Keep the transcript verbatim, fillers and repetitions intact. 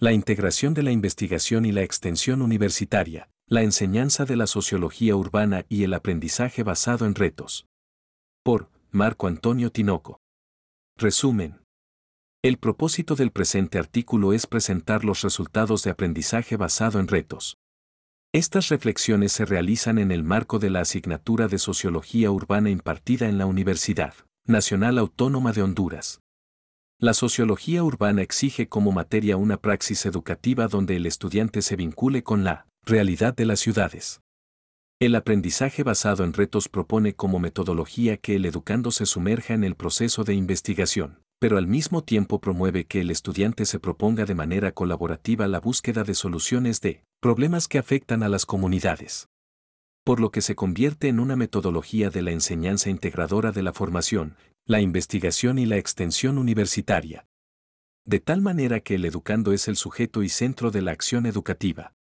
La integración de la investigación y la extensión universitaria, la enseñanza de la sociología urbana y el aprendizaje basado en retos. Por Marco Antonio Tinoco. Resumen. El propósito del presente artículo es presentar los resultados de aprendizaje basado en retos. Estas reflexiones se realizan en el marco de la asignatura de Sociología Urbana impartida en la Universidad Nacional Autónoma de Honduras. La sociología urbana exige como materia una praxis educativa donde el estudiante se vincule con la realidad de las ciudades. El aprendizaje basado en retos propone como metodología que el educando se sumerja en el proceso de investigación, pero al mismo tiempo promueve que el estudiante se proponga de manera colaborativa la búsqueda de soluciones de problemas que afectan a las comunidades. Por lo que se convierte en una metodología de la enseñanza integradora de la formación, la investigación y la extensión universitaria. De tal manera que el educando es el sujeto y centro de la acción educativa.